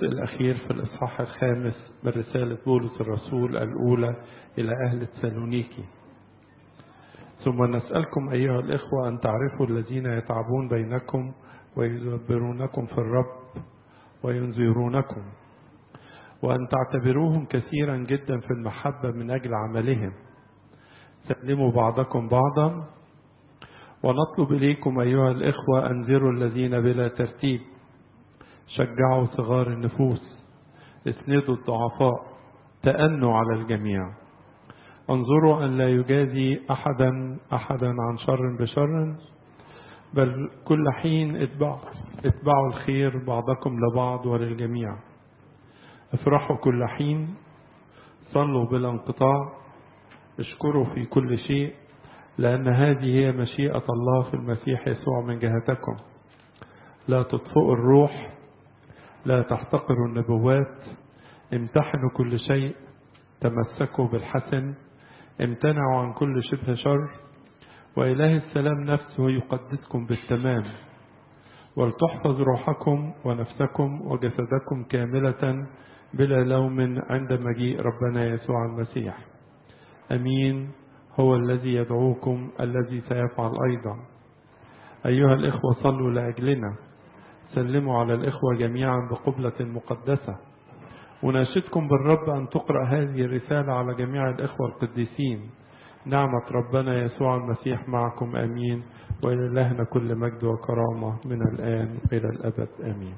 الجزء الأخير في الإصحاح الخامس من رسالة بولس الرسول الأولى إلى أهل تسالونيكي. ثم نسألكم أيها الإخوة أن تعرفوا الذين يتعبون بينكم ويدبرونكم في الرب وينذرونكم، وأن تعتبروهم كثيرا جدا في المحبة من أجل عملهم. سلموا بعضكم بعضا، ونطلب إليكم أيها الإخوة أنذروا الذين بلا ترتيب، شجعوا صغار النفوس، اسندوا الضعفاء، تأنوا على الجميع. انظروا أن لا يجازي أحدا عن شر بشر، بل كل حين اتبعوا الخير بعضكم لبعض وللجميع. افرحوا كل حين، صلوا بلا انقطاع، اشكروا في كل شيء، لأن هذه هي مشيئة الله في المسيح يسوع من جهتكم. لا تطفئوا الروح، لا تحتقروا النبوات، امتحنوا كل شيء، تمسكوا بالحسن، امتنعوا عن كل شبه شر، وإله السلام نفسه يقدسكم بالتمام، ولتحفظ روحكم ونفسكم وجسدكم كاملة بلا لوم عند مجيء ربنا يسوع المسيح. أمين هو الذي يدعوكم الذي سيفعل أيضا. أيها الإخوة صلوا لأجلنا، سلموا على الإخوة جميعا بقبلة مقدسة. وناشدكم بالرب أن تقرأ هذه الرسالة على جميع الإخوة القديسين. نعمة ربنا يسوع المسيح معكم. آمين. وإلهنا كل مجد وكرامة من الآن إلى الأبد. آمين.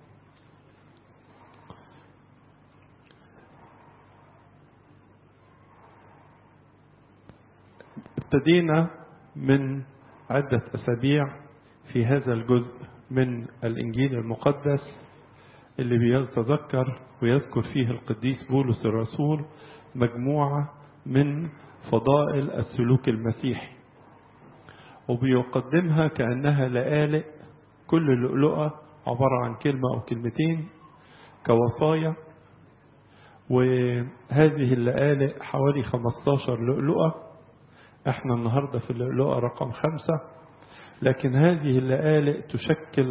ابتدينا من عدة أسابيع في هذا الجزء من الإنجيل المقدس اللي بيتذكر ويذكر فيه القديس بولس الرسول مجموعة من فضائل السلوك المسيحي، وبيقدمها كأنها لآلئ، كل لؤلؤة عبارة عن كلمة أو كلمتين كوصايا. وهذه اللآلئ حوالي 15 لؤلؤة، احنا النهاردة في اللؤلؤة رقم 5، لكن هذه اللآلئ تشكل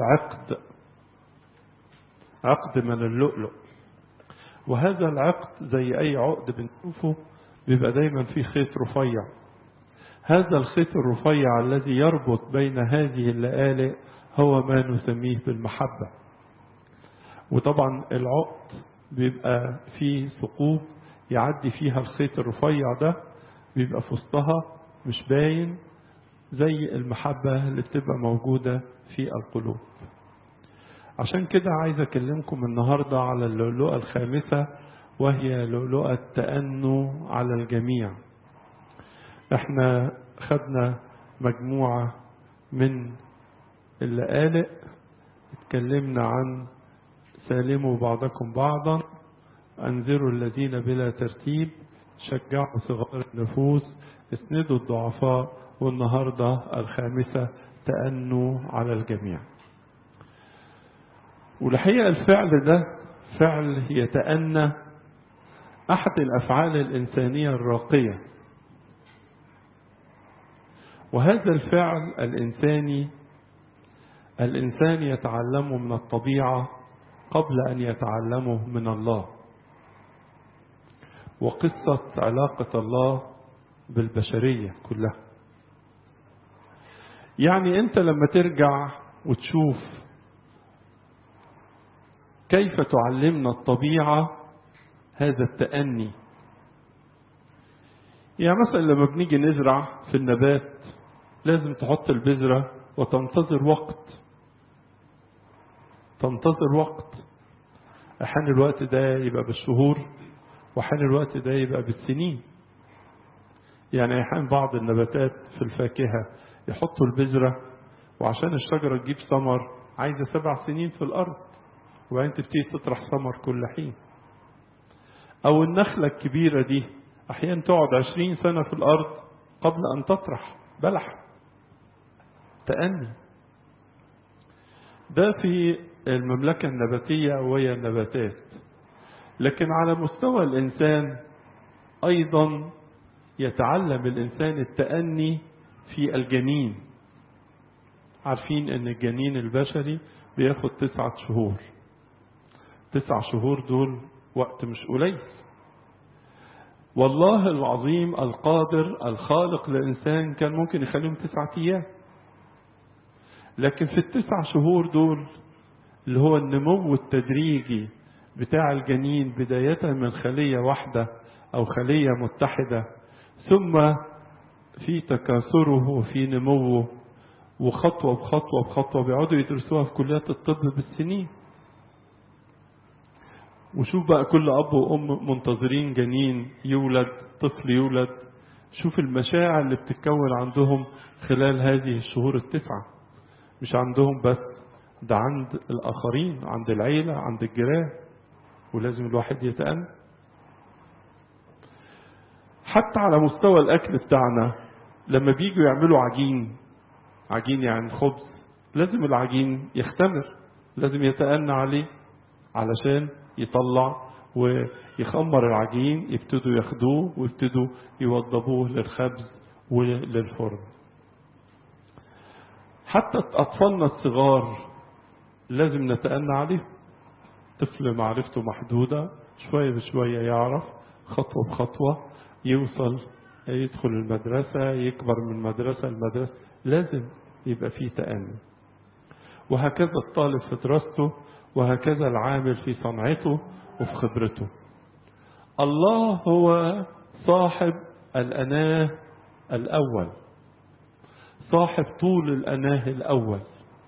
عقد من اللؤلؤ. وهذا العقد زي أي عقد بنشوفه بيبقى دايما فيه خيط رفيع. هذا الخيط الرفيع الذي يربط بين هذه اللآلئ هو ما نسميه بالمحبة. وطبعا العقد بيبقى فيه ثقوب يعدي فيها الخيط الرفيع ده، بيبقى في وسطها مش باين، زي المحبة اللي بتبقى موجودة في القلوب. عشان كده عايز أكلمكم النهاردة على اللؤلؤة الخامسة، وهي لؤلؤة تأنوا على الجميع. احنا خدنا مجموعة من اللآلئ، اتكلمنا عن سالموا بعضكم بعضا، أنذروا الذين بلا ترتيب، شجعوا صغار النفوس، اسندوا الضعفاء، والنهاردة الخامسة تأنوا على الجميع. والحقيقة الفعل ده فعل يتأنى أحد الأفعال الإنسانية الراقية، وهذا الفعل الإنسان يتعلمه من الطبيعة قبل أن يتعلمه من الله. وقصة علاقة الله بالبشرية كلها، يعني أنت لما ترجع وتشوف كيف تعلمنا الطبيعة هذا التأني. يعني مثلا لما بنيجي نزرع في النبات لازم تحط البذرة وتنتظر وقت. أحيانا الوقت ده يبقى بالشهور، وأحيانا الوقت ده يبقى بالسنين. يعني أحيانا بعض النباتات في الفاكهة يحطوا البذرة، وعشان الشجرة تجيب ثمر عايزة 7 سنين في الأرض، وبعدين تبتدي تطرح ثمر كل حين. أو النخلة الكبيرة دي أحيانا تقعد 20 سنة في الأرض قبل أن تطرح بلح. تأني ده في المملكة النباتية وهي النباتات. لكن على مستوى الإنسان أيضا يتعلم الإنسان التأني في الجنين. عارفين أن الجنين البشري بياخد 9 شهور. 9 شهور دول وقت مش قليل. والله العظيم القادر الخالق للإنسان كان ممكن يخليهم 9 أيام، لكن في ال9 شهور دول اللي هو النمو التدريجي بتاع الجنين، بداية من خلية واحدة أو خلية متحدة، ثم في تكاثره وفي نموه، وخطوة بخطوة بخطوة بيقعدوا يدرسوها في كليات الطب بالسنين. وشوف بقى كل أب وأم منتظرين جنين يولد، طفل يولد، شوف المشاعر اللي بتتكون عندهم خلال هذه الشهور ال9. مش عندهم بس، ده عند الآخرين، عند العيلة، عند الجيران، ولازم الواحد يتأنى. حتى على مستوى الأكل بتاعنا، لما بيجوا يعملوا عجين يعني خبز، لازم العجين يختمر، لازم يتأنى عليه علشان يطلع ويخمر العجين، يبتدوا ياخدوه ويبتدوا يوضبوه للخبز وللفرن. حتى أطفالنا الصغار لازم نتأنى عليه. طفل معرفته محدودة، شوية بشوية يعرف، خطوة بخطوة يوصل، يدخل المدرسة، يكبر من مدرسة لمدرسة، لازم يبقى فيه تأني. وهكذا الطالب في دراسته، وهكذا العامل في صنعته وفي خبرته. الله هو صاحب الأناه الأول، صاحب طول الأناه الأول.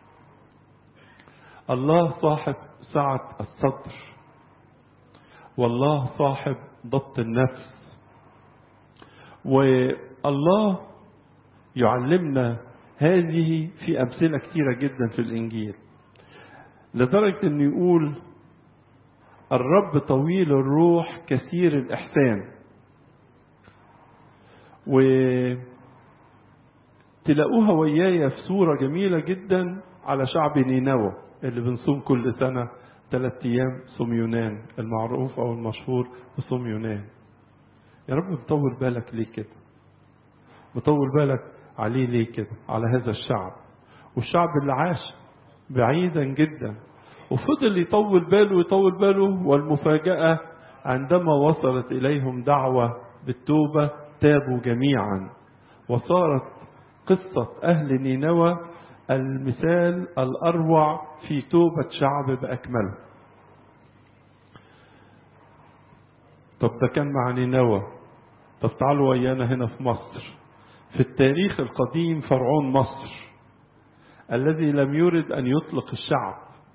الله صاحب سعة الصدر، والله صاحب ضبط النفس. والله يعلمنا هذه في أمثلة كثيرة جدا في الإنجيل، لدرجة أن يقول الرب طويل الروح كثير الإحسان. وتلاقوها ويايا في صورة جميلة جدا على شعب نينوى اللي بنصوم كل سنة 3 أيام صوم يونان المعروف أو المشهور بصوم يونان. يا رب مطول بالك ليه كده؟ مطول بالك عليه ليه كده؟ على هذا الشعب، والشعب اللي عاش بعيدا جدا، وفضل يطول باله. والمفاجأة عندما وصلت إليهم دعوة بالتوبة تابوا جميعا، وصارت قصة أهل نينوى المثال الأروع في توبة شعب بأكمله. طب ده كان مع نينوى. طب تعالوا ويانا هنا في مصر، في التاريخ القديم فرعون مصر الذي لم يرد أن يطلق الشعب،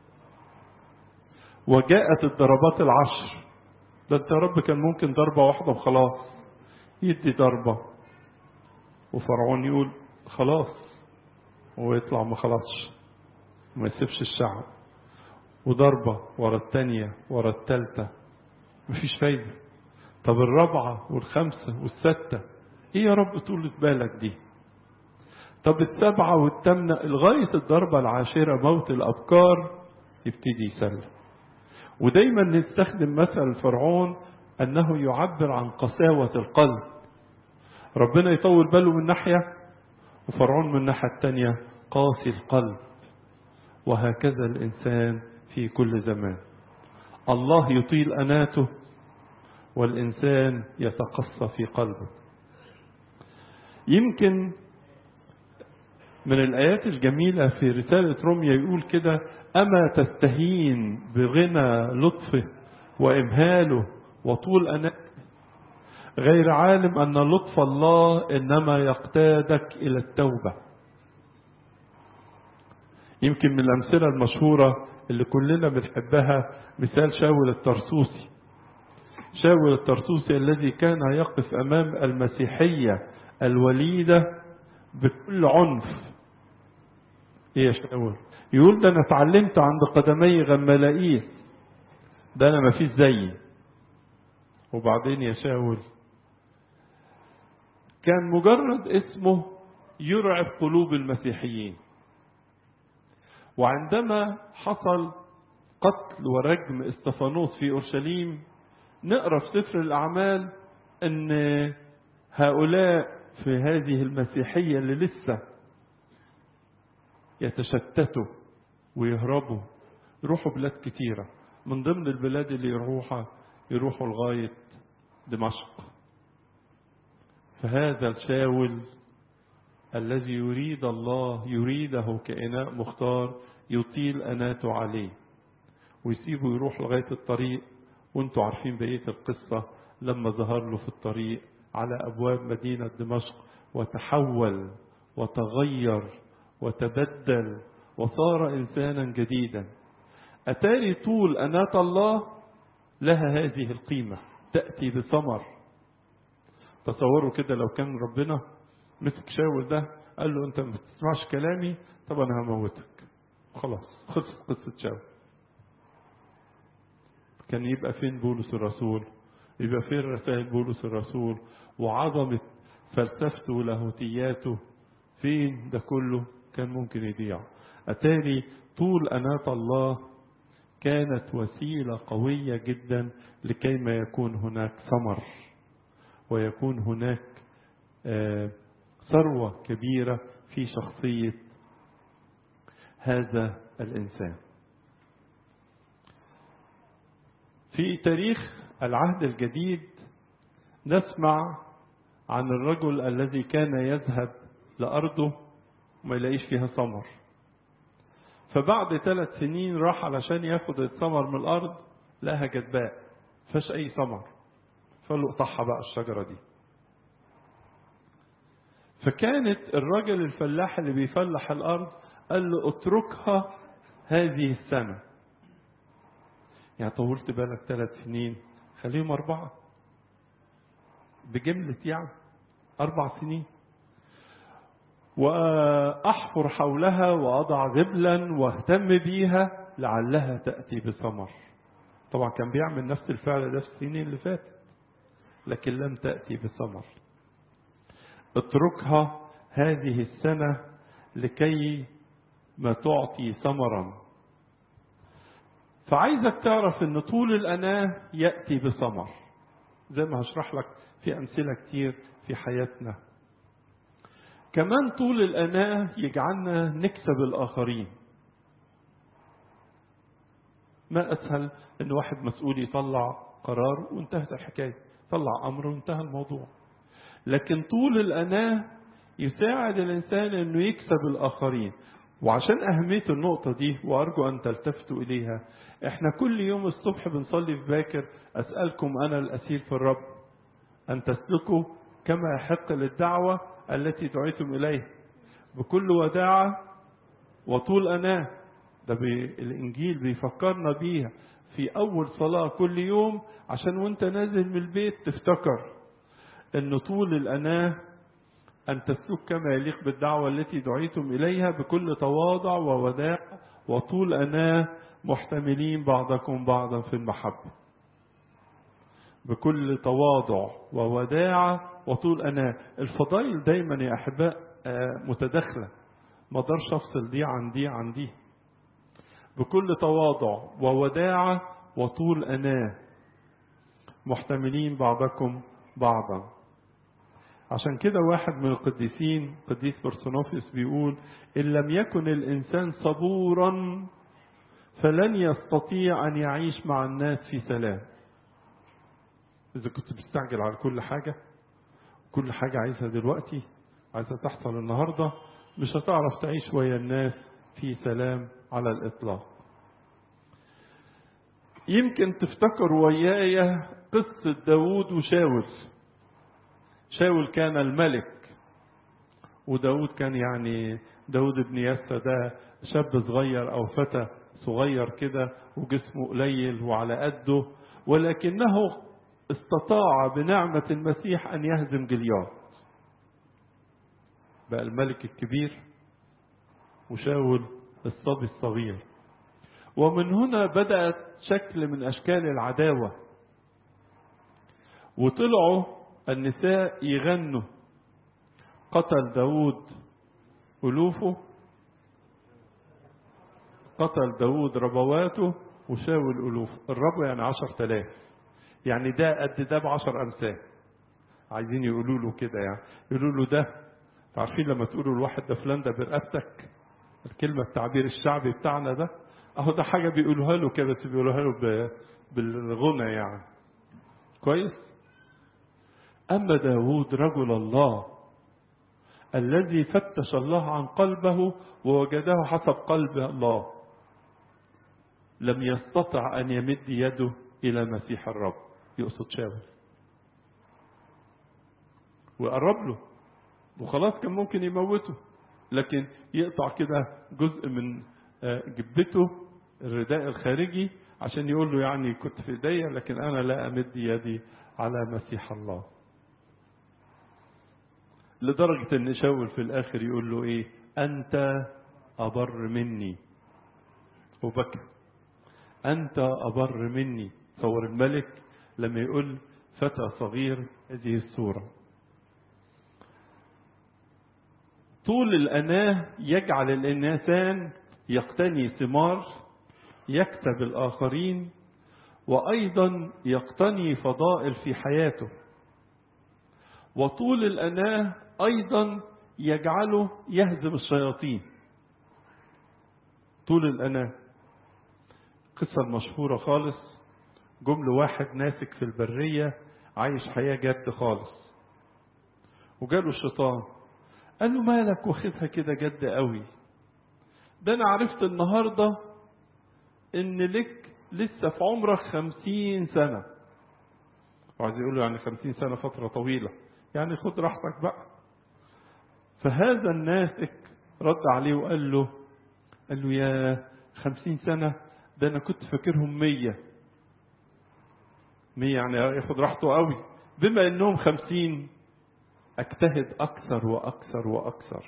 وجاءت الضربات 10. ده انت يا رب كان ممكن ضربة واحدة وخلاص، يدي ضربة وفرعون يقول خلاص ويطلع ما خلاصش وما يسيبش الشعب، وضربة ورا التانية ورا التالتة مفيش فايدة. طب الرابعة والخامسة والستة ايه يا رب طولة بالك دي؟ طب السبعة والثامنة لغاية الضربة العاشرة موت الأبكار يبتدي يسلم. ودايما نستخدم مثل فرعون أنه يعبر عن قساوة القلب. ربنا يطول باله من ناحية، وفرعون من الناحية التانية قاسي القلب. وهكذا الإنسان في كل زمان، الله يطيل أناته والإنسان يتقسى في قلبه. يمكن من الآيات الجميلة في رسالة روميا يقول كده: أما تستهين بغنى لطفه وإمهاله وطول أناته، غير عالم أن لطف الله إنما يقتادك إلى التوبة. يمكن من الأمثلة المشهورة اللي كلنا بنحبها مثال شاول الترسوسي. شاول الترسوسي الذي كان يقف أمام المسيحية الوليدة بكل عنف. إيه يا شاول؟ يقول ده أنا اتعلمت عند قدمي غملائيل، ده أنا ما فيش زيي. وبعدين يا شاول كان مجرد اسمه يرعب قلوب المسيحيين. وعندما حصل قتل ورجم استفانوس في أورشليم، نقرأ في سفر الأعمال أن هؤلاء في هذه المسيحية اللي لسه يتشتتوا ويهربوا، يروحوا بلاد كتيرة، من ضمن البلاد اللي يروحوا لغاية دمشق. فهذا الشاول الذي يريد الله يريده كإناء مختار يطيل أناته عليه ويسيبه يروح لغاية الطريق. وانتوا عارفين بقية القصة لما ظهر له في الطريق على أبواب مدينة دمشق وتحول وتغير وتبدل وصار إنسانا جديدا. أتاري طول أناة الله لها هذه القيمة، تأتي بثمر. تصوروا كده لو كان ربنا مسك شاول ده قال له أنت ما تسمعش كلامي، طب أنا هموتك، خلاص خلصت قصة شاول. كان يبقى فين بولس الرسول؟ يبقى فين رسائل بولس الرسول وعظمة فلسفته ولاهوتياته؟ فين ده كله؟ كان ممكن يضيع. أتاري طول أناة الله كانت وسيلة قوية جدا لكي ما يكون هناك ثمر ويكون هناك ثروة كبيرة في شخصية هذا الإنسان. في تاريخ العهد الجديد نسمع عن الرجل الذي كان يذهب لأرضه وما يلاقيش فيها ثمر، فبعد 3 سنين راح علشان ياخد الثمر من الأرض، لقاها جدباء فاش أي ثمر، فقال له اقطعها بقى الشجرة دي. فكانت الراجل الفلاح اللي بيفلح الأرض قال له اتركها هذه السنة، يعني طولت بالك 3 سنين خليهم 4 بجملة، يعني 4 سنين، وأحفر حولها وأضع ذبلا واهتم بيها لعلها تأتي بثمر. طبعا كان بيعمل نفس الفعل ده في السنين اللي فاتت لكن لم تأتي بثمر. اتركها هذه السنة لكي ما تعطي ثمرا. فعايزك تعرف ان طول الأناة يأتي بثمر، زي ما هشرح لك في أمثلة كتير في حياتنا. كمان طول الأناة يجعلنا نكسب الآخرين. ما أسهل ان واحد مسؤول يطلع قرار وانتهت الحكاية، طلع أمر وانتهى الموضوع. لكن طول الأناة يساعد الإنسان انه يكسب الآخرين. وعشان أهمية النقطة دي وأرجو أن تلتفتوا إليها، احنا كل يوم الصبح بنصلي في باكر أسألكم أنا الأسير في الرب أن تسلكوا كما يحق للدعوة التي دعيتم إليه بكل وداعة وطول أناة. ده الإنجيل بيفكرنا بيها في أول صلاة كل يوم، عشان وانت نازل من البيت تفتكر أن طول الأناة أن تسلك كما يليق بالدعوة التي دعيتم إليها بكل تواضع ووداع وطول أناة محتملين بعضكم بعضا في المحبة. بكل تواضع ووداع وطول أناة. الفضائل دايما يا أحباء متداخلة، ما اقدرش أفصل دي عن دي عن دي. بكل تواضع ووداع وطول أناة محتملين بعضكم بعضا. عشان كده واحد من القديسين قديس برسونوفيوس بيقول إن لم يكن الإنسان صبورا فلن يستطيع أن يعيش مع الناس في سلام. إذا كنت بتستعجل على كل حاجة عايزها دلوقتي، عايزها تحصل النهاردة، مش هتعرف تعيش ويا الناس في سلام على الإطلاق. يمكن تفتكر ويايا قصة داود وشاول. شاول كان الملك وداود كان يعني داود بن يسى ده شاب صغير أو فتى صغير كده وجسمه قليل وعلى قده، ولكنه استطاع بنعمة المسيح أن يهزم جليات. بقى الملك الكبير وشاول الصبي الصغير. ومن هنا بدأت شكل من أشكال العداوة، وطلعوا النساء يغنوا قتل داود ألوفه، قتل داود ربواته وشاول ألوفه. الربو يعني 10,000، يعني ده قد ده ب10 أمثال. عايزين يقولوا له كده، يعني يقولوا له ده، عارفين لما تقولوا الواحد ده فلان ده برقبتك، الكلمة التعبير الشعبي بتاعنا ده، اهو ده حاجة بيقولوها له كده، بس بيقولوها له بالغنى يعني. كويس. أما داود رجل الله الذي فتش الله عن قلبه ووجده حسب قلب الله، لم يستطع أن يمد يده إلى مسيح الرب. يقصد شاول، وقرب له وخلاص كان ممكن يموته، لكن يقطع كده جزء من جبته الرداء الخارجي عشان يقول له يعني كنت في ايديا، لكن أنا لا أمد يدي على مسيح الله. لدرجة ان شاول في الاخر يقول له ايه؟ انت ابر مني، وبكى. انت ابر مني. تصور الملك لما يقول فتى صغير هذه الصورة. طول الأناة يجعل الإنسان يقتني ثمار، يكسب الآخرين، وأيضا يقتني فضائل في حياته. وطول الأناة أيضا يجعله يهزم الشياطين. طول الأناة. قصة مشهورة خالص، جمل واحد ناسك في البرية عايش حياة جد خالص، وجاله الشيطان قال له مالك واخدها كده جد قوي؟ ده أنا عرفت النهاردة إن لك لسه في عمرك 50 سنة. وعايز يقول له يعني 50 سنة فترة طويلة، يعني خد راحتك بقى. فهذا الناسك رد عليه وقال له يا 50 سنة، ده أنا كنت فاكرهم 100 يعني ياخد راحته قوي. بما أنهم 50 أجتهد أكثر وأكثر وأكثر.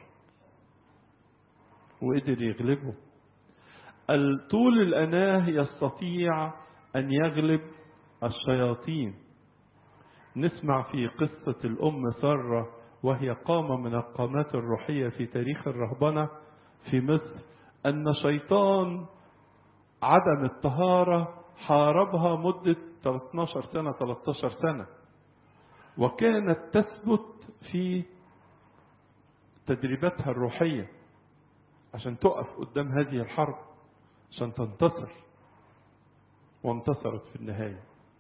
وقدر يغلبه. طول الأناه يستطيع أن يغلب الشياطين. نسمع في قصة الأم سارة وهي قامة من القامات الروحية في تاريخ الرهبنة في مصر، أن شيطان عدم الطهارة حاربها مدة 13 سنة، وكانت تثبت في تدريباتها الروحية عشان تقف قدام هذه الحرب عشان تنتصر، وانتصرت في النهاية.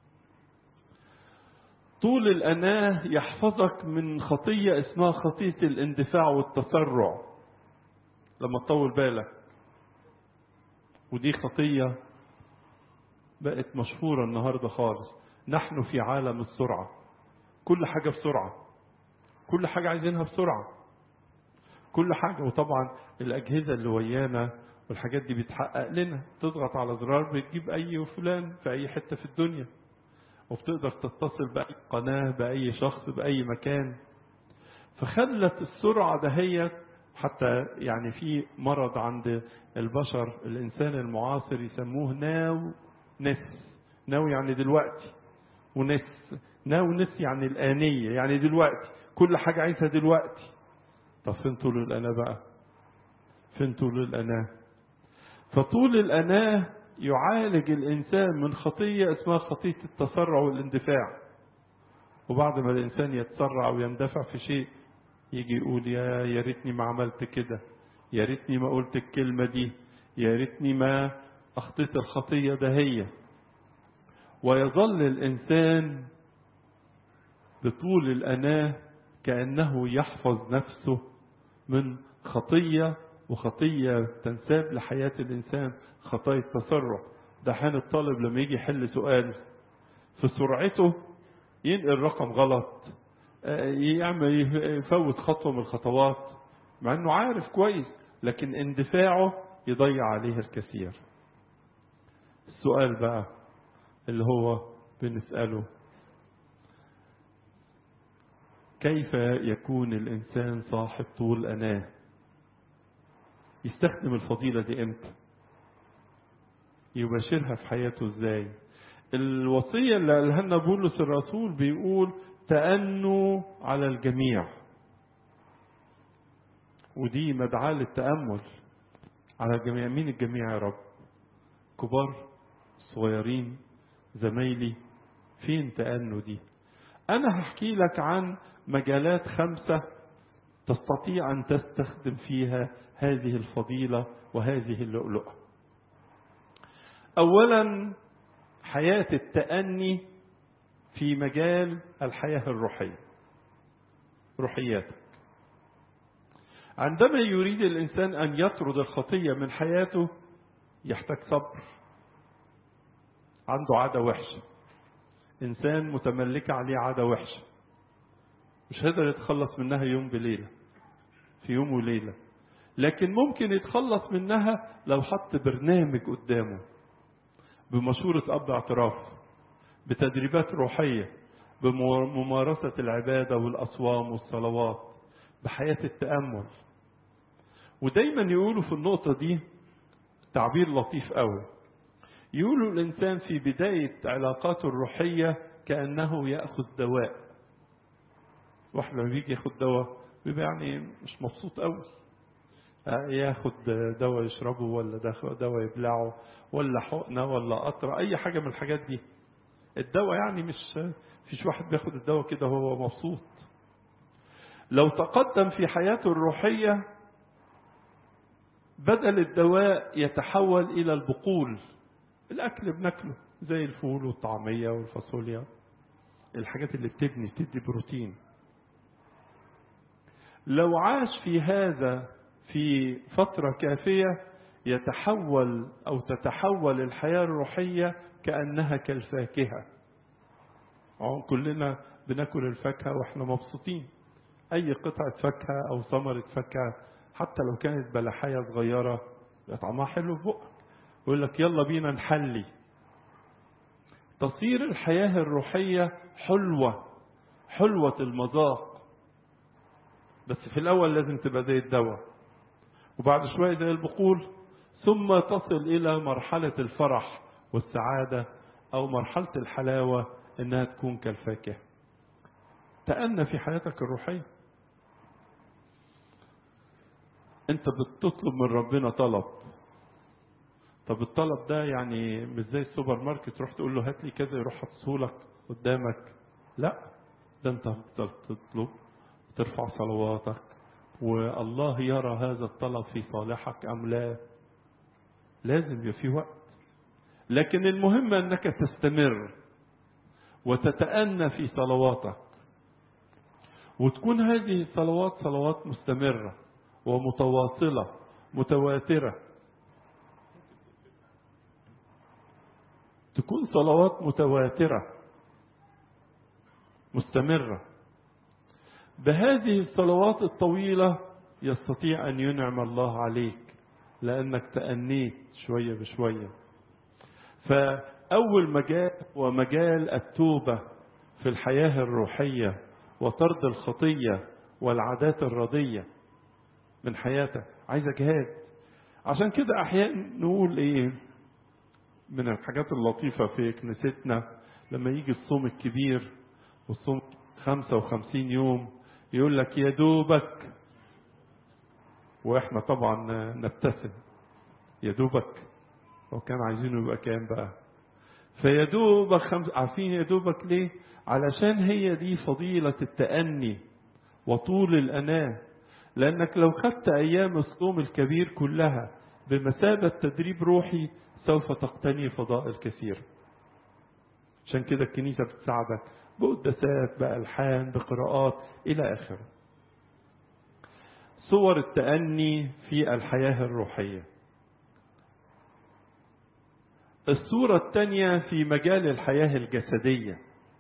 طول الأناه يحفظك من خطية اسمها خطية الاندفاع والتسرع لما تطول بالك، ودي خطية بقت مشهورة النهاردة خالص. نحن في عالم السرعة، كل حاجة بسرعة، كل حاجة عايزينها بسرعة، كل حاجة. وطبعا الأجهزة اللي ويانا والحاجات دي بتحقق لنا، تضغط على زرار بتجيب أي فلان في أي حتة في الدنيا، وبتقدر تتصل بأي قناة بأي شخص بأي مكان. فخلت السرعة دهيت، حتى يعني في مرض عند البشر الإنسان المعاصر يسموه ناو نس. ناو يعني دلوقتي، ونس ناو نس يعني الآنية، يعني دلوقتي كل حاجة عايزها دلوقتي. طب فين طول الأناة بقى؟ فين طول الأناة؟ فطول الأناة يعالج الإنسان من خطية اسمها خطية التسرع والاندفاع. وبعد ما الإنسان يتسرع ويندفع في شيء يجي يقول يا ريتني ما عملت كده، يا ريتني ما قلت الكلمة دي، يا ريتني ما أخطيت الخطية دهية. ويظل الإنسان بطول الأناة كأنه يحفظ نفسه من خطية، وخطية تنساب لحياة الإنسان خطايا التسرع. ده حين الطالب لما يجي يحل سؤال في سرعته ينقل رقم غلط، يفوت خطوة من الخطوات مع أنه عارف كويس، لكن اندفاعه يضيع عليه الكثير. السؤال بقى اللي هو بنسأله، كيف يكون الإنسان صاحب طول أناه؟ يستخدم الفضيلة دي امتى؟ يباشرها في حياته ازاي؟ الوصية اللي قالها لنا بولس الرسول بيقول تأنوا على الجميع، ودي مدعاة للتأمل على الجميع. مين الجميع يا رب؟ كبار، صغيرين، زمايلي، فين تأنوا دي؟ أنا هحكي لك عن مجالات 5 تستطيع أن تستخدم فيها هذه الفضيلة وهذه اللؤلؤة. أولا حياة التأني في مجال الحياة الروحية، روحياتك. عندما يريد الإنسان أن يطرد الخطية من حياته يحتاج صبر. عنده عادة وحشة، إنسان متملكة عليه عادة وحشة، مش هيقدر يتخلص منها يوم بليلة، في يوم وليلة، لكن ممكن يتخلص منها لو حط برنامج قدامه، بمشورة أب اعتراف، بتدريبات روحية، بممارسة العبادة والأصوام والصلوات، بحياة التأمل. ودايما يقولوا في النقطة دي تعبير لطيف قوي، يقولوا الإنسان في بداية علاقاته الروحية كأنه يأخذ دواء. واحد لما بيجي ياخد دواء بيبقى يعني مش مبسوط قوي، ياخد دواء يشربه ولا دواء يبلعه ولا حقنة ولا قطرة، أي حاجة من الحاجات دي. الدواء يعني مش فيش واحد بياخد الدواء كده وهو مبسوط. لو تقدم في حياته الروحية بدل الدواء يتحول إلى البقول، الأكل بناكله زي الفول والطعمية والفاصوليا، الحاجات اللي بتدي بروتين. لو عاش في هذا في فترة كافية يتحول أو تتحول الحياة الروحية كأنها كالفاكهة. كلنا بناكل الفاكهة وإحنا مبسوطين، أي قطعة فاكهة أو ثمرة فاكهة حتى لو كانت بلحية صغيرة طعمها حلو في بقك، يقول لك يلا بينا نحلي. تصير الحياة الروحية حلوة المذاق، بس في الأول لازم تبقى زي الدواء، وبعد شوية زي البقول، ثم تصل إلى مرحلة الفرح والسعادة أو مرحلة الحلاوة إنها تكون كالفاكهة. تأنى في حياتك الروحية. أنت بتطلب من ربنا طلب، طب الطلب ده يعني مش زي السوبر ماركت تروح تقول له هات لي كذا يروح حاطهولك قدامك، لا، ده أنت هتفضل تطلب ترفع صلواتك والله يرى هذا الطلب في صالحك أم لا. لازم يبقى في وقت، لكن المهم أنك تستمر وتتأنى في صلواتك، وتكون هذه الصلوات صلوات مستمرة ومتواصلة متواترة، تكون صلوات متواترة مستمرة. بهذه الصلوات الطويلة يستطيع أن ينعم الله عليك لأنك تأنيت شوية بشوية. فأول مجال هو مجال التوبة في الحياة الروحية وطرد الخطية والعادات الردية من حياتك، عايزة جهاد. عشان كده أحيانا نقول إيه من الحاجات اللطيفة في كنيستنا لما يجي الصوم الكبير والصوم 55 يوم يقول لك يا دوبك، واحنا طبعا نبتسم يا دوبك، وكان عايزينه يبقى كام بقى؟ فيا دوبك عارفين يا دوبك ليه؟ علشان هي دي فضيلة التأني وطول الأناة. لأنك لو خدت أيام الصوم الكبير كلها بمثابة تدريب روحي سوف تقتني فضائل كثير. عشان كده الكنيسة بتساعدك بقداسات، بألحان، بقراءات إلى آخره. صور التأني في الحياة الروحية. الصورة الثانية في مجال الحياة الجسدية.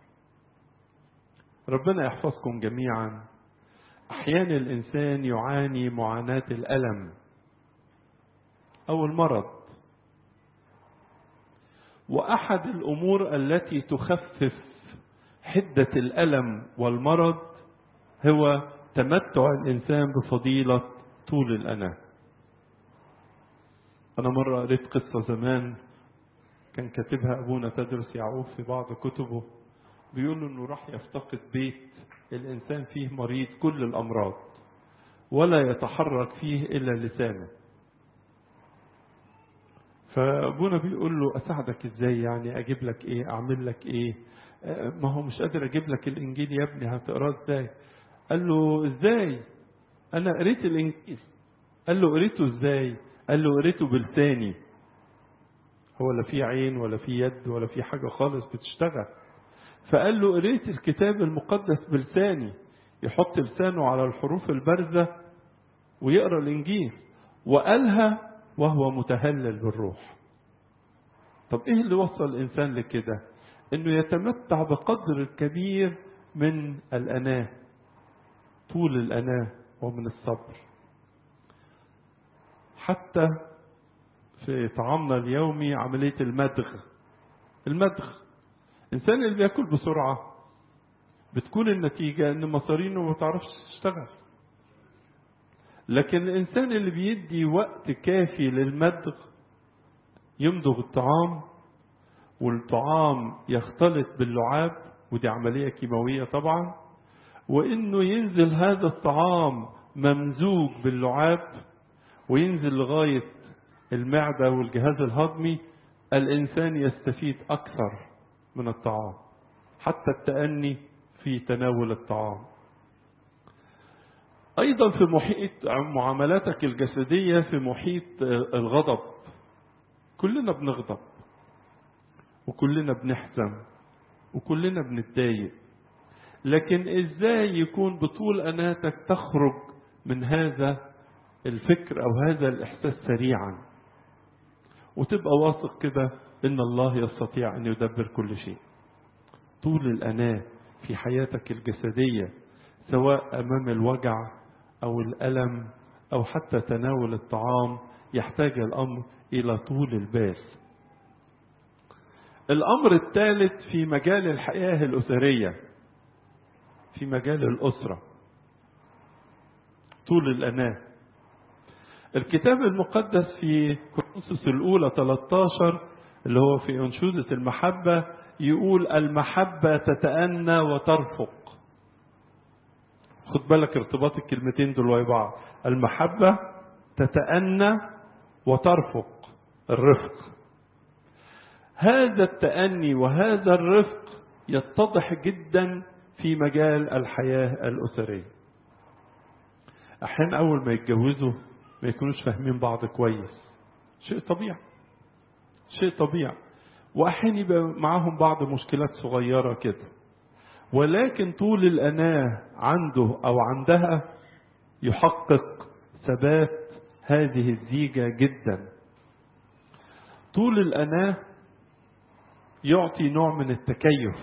ربنا يحفظكم جميعا. أحيانا الإنسان يعاني معاناة الألم أو المرض، وأحد الأمور التي تخفف حدة الألم والمرض هو تمتع الإنسان بفضيلة طول الأناة. أنا مرة قريت قصة زمان كان كاتبها أبونا تدرس يعقوب في بعض كتبه، بيقول إنه راح يفتقد بيت الإنسان فيه مريض كل الأمراض ولا يتحرك فيه إلا لسانه. فأبونا بيقول له أساعدك إزاي يعني؟ أجيب لك إيه؟ أعمل لك إيه؟ ما هو مش قادر أجيب لك الإنجيل يا ابني، هتقراه إزاي؟ قال له إزاي؟ أنا قريت الإنجيل. قال له قريته إزاي؟ قال له قريته بلساني. هو لا في عين ولا في يد ولا في حاجة خالص بتشتغل. فقال له قريت الكتاب المقدس بلساني، يحط لسانه على الحروف البارزة ويقرأ الإنجيل، وقالها وهو متهلل بالروح. طب إيه اللي وصل الإنسان لكده؟ إنه يتمتع بقدر كبير من الأناة، طول الأناة ومن الصبر. حتى في طعامنا اليومي عملية المدغ، الإنسان اللي بيأكل بسرعة بتكون النتيجة إن مصارينه ما تعرفش تشتغل. لكن الإنسان اللي بيدي وقت كافي للمدغ يمضغ الطعام، والطعام يختلط باللعاب، ودي عملية كيماوية طبعا، وإنه ينزل هذا الطعام ممزوج باللعاب وينزل لغاية المعدة والجهاز الهضمي، الإنسان يستفيد أكثر من الطعام، حتى التأني في تناول الطعام. أيضا في محيط معاملاتك الجسدية، في محيط الغضب، كلنا بنغضب وكلنا بنحزن وكلنا بنتضايق، لكن إزاي يكون بطول أناتك تخرج من هذا الفكر أو هذا الإحساس سريعا، وتبقى واثق كده إن الله يستطيع أن يدبر كل شيء. طول الأناة في حياتك الجسدية، سواء أمام الوجع أو الألم أو حتى تناول الطعام، يحتاج الأمر إلى طول البال. الأمر الثالث في مجال الحياة الأسرية، في مجال الأسرة، طول الأناة. الكتاب المقدس في كورنثوس الأولى 13 اللي هو في أنشودة المحبة يقول المحبة تتأنى وترفق. خد بالك ارتباط الكلمتين دول ويا بعض، المحبة تتأنى وترفق، الرفق. هذا التأني وهذا الرفق يتضح جدا في مجال الحياة الأسرية. أحيانا أول ما يتجوزوا ما يكونوش فاهمين بعض كويس، شيء طبيعي، وأحيانا يبقى معاهم بعض مشكلات صغيرة كده، ولكن طول الأناة عنده أو عندها يحقق ثبات هذه الزيجة جدا. طول الأناة يعطي نوع من التكيف،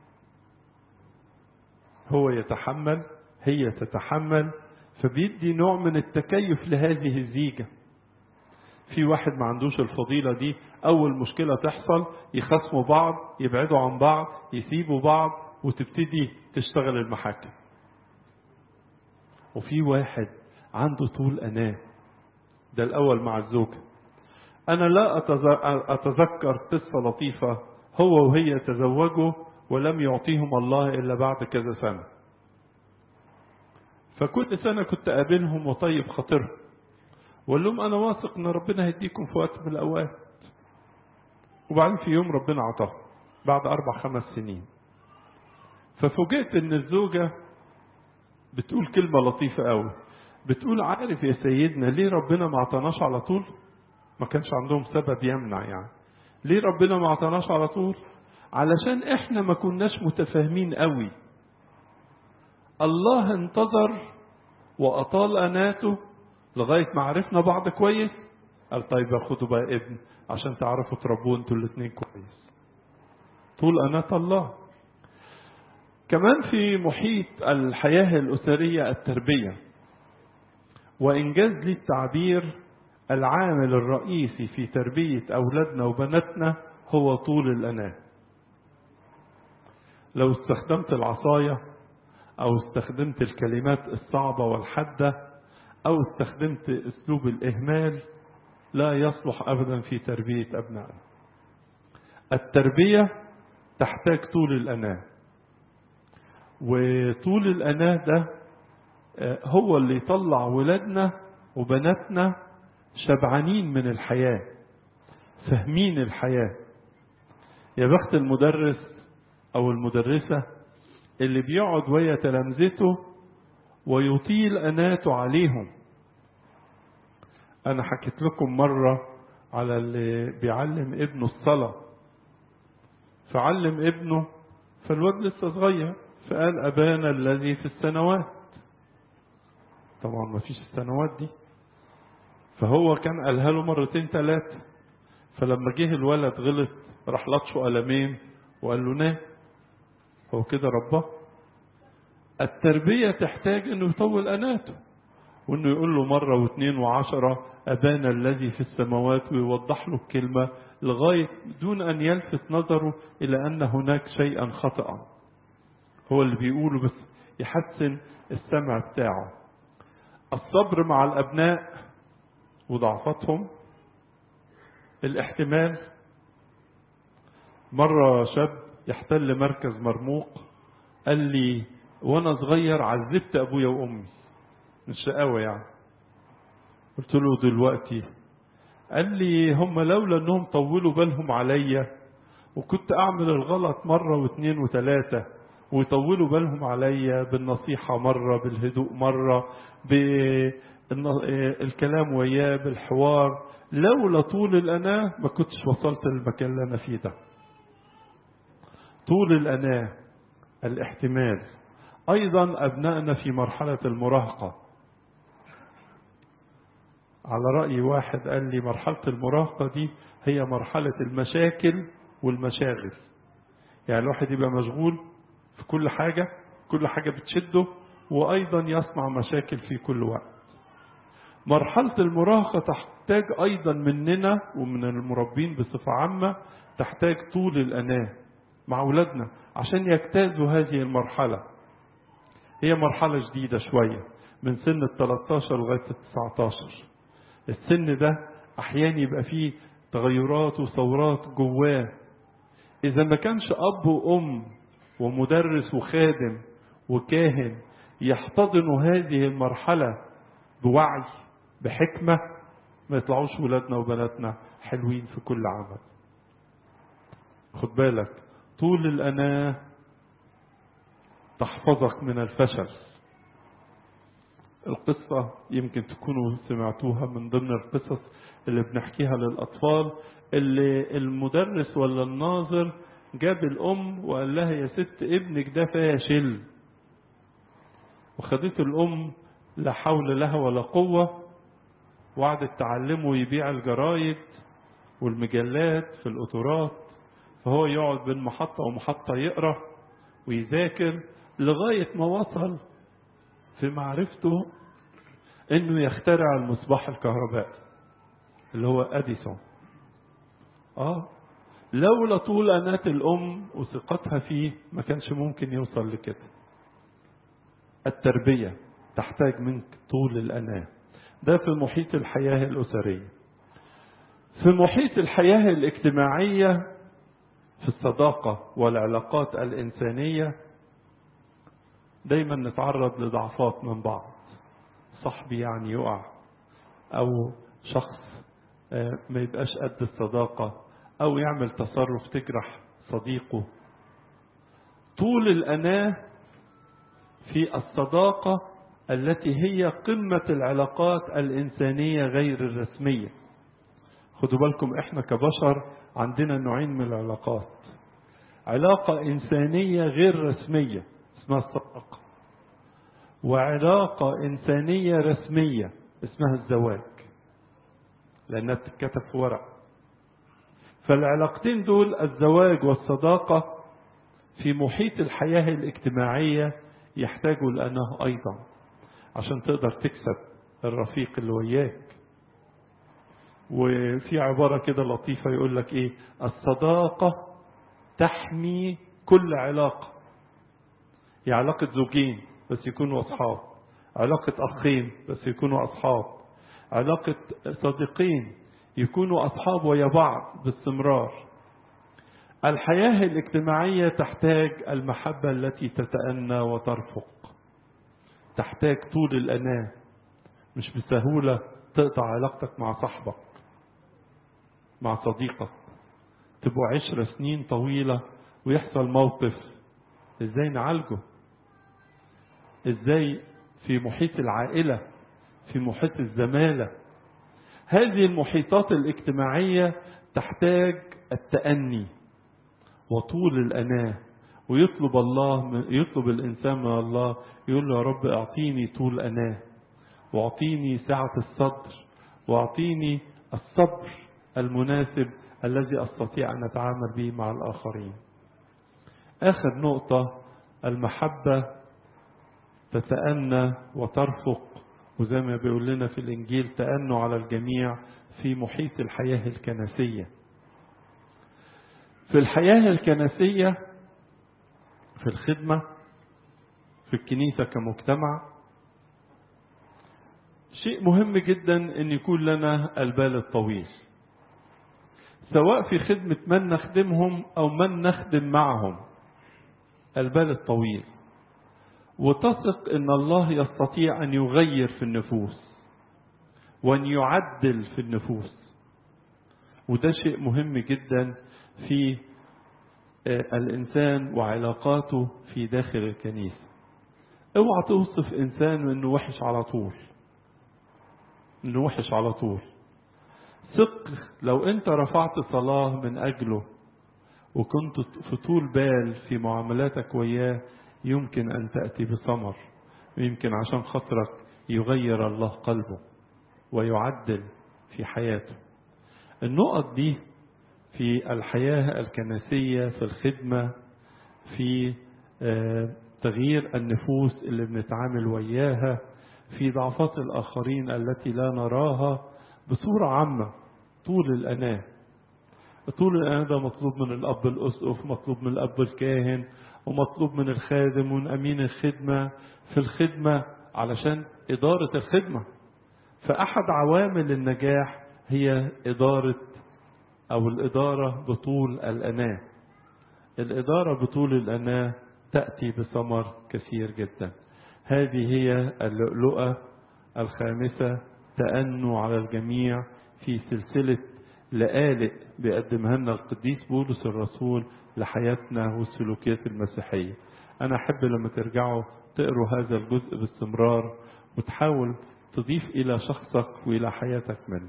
هو يتحمل هي تتحمل، فبيدي نوع من التكيف لهذه الزيجة. في واحد ما عندوش الفضيلة دي، أول مشكلة تحصل يخصموا بعض، يبعدوا عن بعض، يسيبوا بعض، وتبتدي تشتغل المحاكم. وفي واحد عنده طول أناة، ده الأول مع الزوجة. أنا لا أتذكر قصة لطيفة، هو وهي تزوجوا ولم يعطيهم الله إلا بعد كذا سنة، فكل سنة كنت أقابلهم وطيب خاطرهم وأقول لهم أنا واثق إن ربنا هيديكم في وقت من الأوقات. وبعدين في يوم ربنا عطاه بعد 4-5 سنين، ففوجئت إن الزوجة بتقول كلمة لطيفة قوي، بتقول عارف يا سيدنا ليه ربنا ما عطاناش على طول؟ ما كانش عندهم سبب يمنع يعني. ليه ربنا ما عطاناش على طول؟ علشان احنا ما كناش متفاهمين قوي. الله انتظر وأطال أناته لغاية ما عرفنا بعض كويس، قال طيب خدوا بقى ابن عشان تعرفوا تربوا انتوا الاثنين كويس. طول أناة الله. كمان في محيط الحياة الأسرية التربية، وإنجاز لي التعبير العامل الرئيسي في تربية أولادنا وبناتنا هو طول الأناة. لو استخدمت العصاية أو استخدمت الكلمات الصعبة والحادة أو استخدمت أسلوب الإهمال لا يصلح أبدا في تربية أبنائنا. التربية تحتاج طول الأناة، وطول الأناة ده هو اللي يطلع ولادنا وبناتنا شبعانين من الحياة، فاهمين الحياة. يا بخت المدرس أو المدرسة اللي بيقعد ويا تلامذته ويطيل أناته عليهم. أنا حكيت لكم مرة على اللي بيعلم ابنه الصلاة، فعلم ابنه، فالواد لسه صغير، فقال أبانا الذي في السنوات. طبعا ما فيش السنوات دي، فهو كان قالها له مرتين ثلاثة، فلما جه الولد غلط راح لطشه قلمين وقال له نام. هو كده رباه. التربية تحتاج انه يطول اناته، وانه يقول له مرة واثنين وعشرة أبانا الذي في السماوات، ويوضح له الكلمة لغاية دون أن يلفت نظره إلى أن هناك شيئا خطأ هو اللي بيقوله، بس يحسن السمع بتاعه. الصبر مع الأبناء وضعفتهم. الاحتمال. مرة شاب يحتل مركز مرموق قال لي وانا صغير عذبت ابويا وامي من شقاوة يعني. قلت له دلوقتي؟ قال لي هم لولا انهم طولوا بالهم عليا، وكنت اعمل الغلط مرة واثنين وثلاثة ويطولوا بالهم عليا بالنصيحة مرة، بالهدوء مرة، بالكلام وياه، بالحوار، لولا طول الأناة ما كنتش وصلت للمكان اللي أنا فيه ده. طول الأناة. الاحتمال. أيضا أبنائنا في مرحلة المراهقة. على رأي واحد قال لي مرحلة المراهقة دي هي مرحلة المشاكل والمشاغل. يعني الواحد يبقى مشغول في كل حاجة، كل حاجة بتشده، وأيضا يصنع مشاكل في كل وقت. مرحلة المراهقة تحتاج أيضا مننا ومن المربين بصفة عامة، تحتاج طول الأناة مع أولادنا عشان يجتازوا هذه المرحلة. هي مرحلة جديدة شوية، من سن 13 لغاية 19. السن ده أحيانا يبقى فيه تغيرات وثورات جواه. إذا ما كانش أب وأم ومدرس وخادم وكاهن يحتضنوا هذه المرحلة بوعي بحكمة، ما يطلعوش ولادنا وبناتنا حلوين في كل عمل. خد بالك، طول الأناة تحفظك من الفشل. القصة يمكن تكونوا سمعتوها من ضمن القصص اللي بنحكيها للأطفال، اللي المدرس ولا الناظر جاب الأم وقال لها يا ست ابنك ده فاشل، وخدت الأم لا حول لها ولا قوة، وقعدت تعلمه يبيع الجرايد والمجلات في القطورات، فهو يقعد بين محطة ومحطة يقرأ ويذاكر لغاية ما وصل في معرفته انه يخترع المصباح الكهربائي اللي هو اديسون. لولا طول أناة الأم وثقتها فيه ما كانش ممكن يوصل لكده. التربية تحتاج منك طول الأناة. ده في محيط الحياة الأسرية. في محيط الحياة الاجتماعية، في الصداقة والعلاقات الإنسانية، دايما نتعرض لضعفات من بعض. صاحبي يعني يقع، أو شخص ما يبقاش قد الصداقة، أو يعمل تصرف تجرح صديقه. طول الأناة في الصداقة التي هي قمة العلاقات الإنسانية غير الرسمية. خدوا بالكم احنا كبشر عندنا نوعين من العلاقات. علاقة إنسانية غير رسمية اسمها الصداقة، وعلاقة إنسانية رسمية اسمها الزواج، لأنها بتتكتب في ورق. فالعلاقتين دول الزواج والصداقة في محيط الحياة الاجتماعية يحتاجوا لأنه أيضا عشان تقدر تكسب الرفيق اللي وياك. وفي عبارة كده لطيفة يقول لك إيه؟ الصداقة تحمي كل علاقة. هي علاقة زوجين بس يكونوا أصحاب، علاقة أخين بس يكونوا أصحاب، علاقة صديقين يكونوا أصحاب ويا بعض باستمرار. الحياة الاجتماعية تحتاج المحبة التي تتأنى وترفق، تحتاج طول الأناة. مش بسهولة تقطع علاقتك مع صاحبك مع صديقك، تبقوا 10 سنين طويلة ويحصل موقف، ازاي نعالجه؟ ازاي في محيط العائلة، في محيط الزمالة؟ هذه المحيطات الاجتماعية تحتاج التأني وطول الأناة، يطلب الإنسان من الله، يقول له يا رب أعطيني طول أناة، واعطيني سعة الصدر، واعطيني الصبر المناسب الذي أستطيع أن أتعامل به مع الآخرين. آخر نقطة، المحبة تتأنى وترفق، وزي ما بيقول لنا في الإنجيل تأنوا على الجميع في محيط الحياة الكنسية. في الحياة الكنسية، في الخدمة، في الكنيسة كمجتمع، شيء مهم جدا أن يكون لنا البال الطويل، سواء في خدمة من نخدمهم أو من نخدم معهم. البال الطويل، وتثق أن الله يستطيع أن يغير في النفوس وأن يعدل في النفوس، وده شيء مهم جدا في الإنسان وعلاقاته في داخل الكنيسة. اوعى توصف إنسان أنه وحش على طول، أنه وحش على طول. ثق لو أنت رفعت صلاة من أجله وكنت في طول بال في معاملاتك وياه، يمكن أن تأتي بثمر، يمكن عشان خاطرك يغير الله قلبه ويعدل في حياته. النقط دي في الحياة الكنسية، في الخدمة، في تغيير النفوس اللي بنتعامل وياها، في ضعفات الآخرين التي لا نراها بصورة عامة. طول الأناة، طول الأناة ده مطلوب من الأب الأسقف، مطلوب من الأب الكاهن، ومطلوب من الخادم ومن أمين الخدمة في الخدمة علشان إدارة الخدمة. فأحد عوامل النجاح هي الإدارة بطول الأناة. الإدارة بطول الأناة تأتي بثمر كثير جدا. هذه هي اللؤلؤة الخامسة، تأنوا على الجميع، في سلسلة لآلئ بيقدمها لنا القديس بولس الرسول لحياتنا والسلوكيات المسيحية. أنا أحب لما ترجعوا تقروا هذا الجزء باستمرار وتحاول تضيف إلى شخصك وإلى حياتك منه.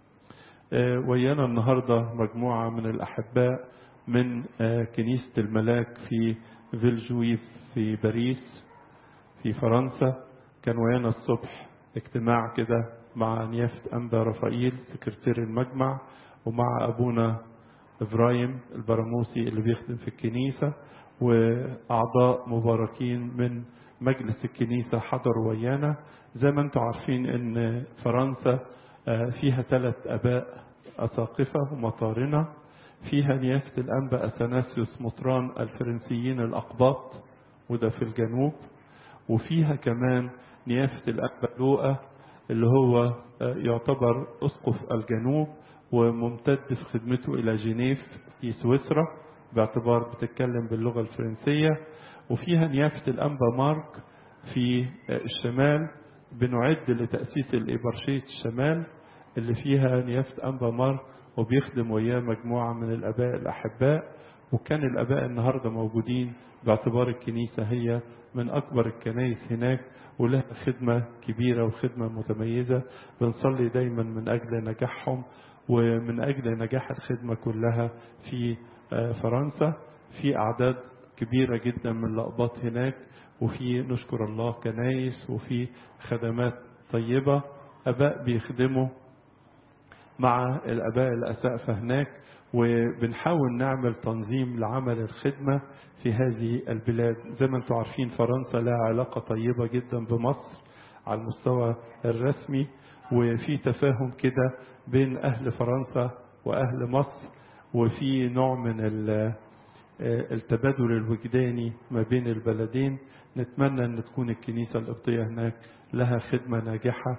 ويانا النهاردة مجموعة من الأحباء من كنيسة الملاك في فيلجويف في باريس في فرنسا. كان ويانا الصبح اجتماع كده مع نيافة أنبا رفائيل سكرتير المجمع، ومع أبونا إبراهيم البراموسي اللي بيخدم في الكنيسة، وأعضاء مباركين من مجلس الكنيسة حضروا ويانا. زي ما انتم عارفين ان فرنسا فيها 3 آباء أساقفة ومطارنة، فيها نيافة الأنبا أثناسيوس مطران الفرنسيين الأقباط وده في الجنوب، وفيها كمان نيافة الأنبا لوقا اللي هو يعتبر أسقف الجنوب وممتد في خدمته إلى جنيف في سويسرا باعتبار بتتكلم باللغة الفرنسية، وفيها نيافة الأنبا مارك في الشمال. بنعد لتأسيس الإبرشية الشمال اللي فيها نيافة أنبا مارك وبيخدم وياه مجموعة من الآباء الأحباء. وكان الآباء النهاردة موجودين باعتبار الكنيسة هي من أكبر الكنائس هناك ولها خدمة كبيرة وخدمة متميزة. بنصلي دايما من أجل نجاحهم ومن أجل نجاح الخدمة كلها في فرنسا. في أعداد كبيرة جدا من الأقباط هناك، وفي نشكر الله كنايس، وفي خدمات طيبة. أباء بيخدموا مع الأباء الأسقفة هناك، وبنحاول نعمل تنظيم لعمل الخدمة في هذه البلاد. زي ما انتم عارفين فرنسا لها علاقة طيبة جدا بمصر على المستوى الرسمي، وفي تفاهم كده بين أهل فرنسا وأهل مصر، وفي نوع من التبادل الوجداني ما بين البلدين. نتمنى أن تكون الكنيسة القبطية هناك لها خدمة ناجحة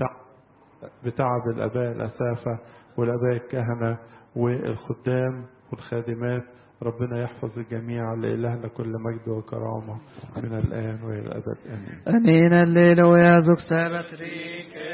بتعب الآباء الأسافة والآباء الكهنة والخدام والخادمات. ربنا يحفظ الجميع، لإلهنا كل مجد وكرامة من الآن وإلى الأبد آمين. أمين. الليل ويا زوج سابت ريك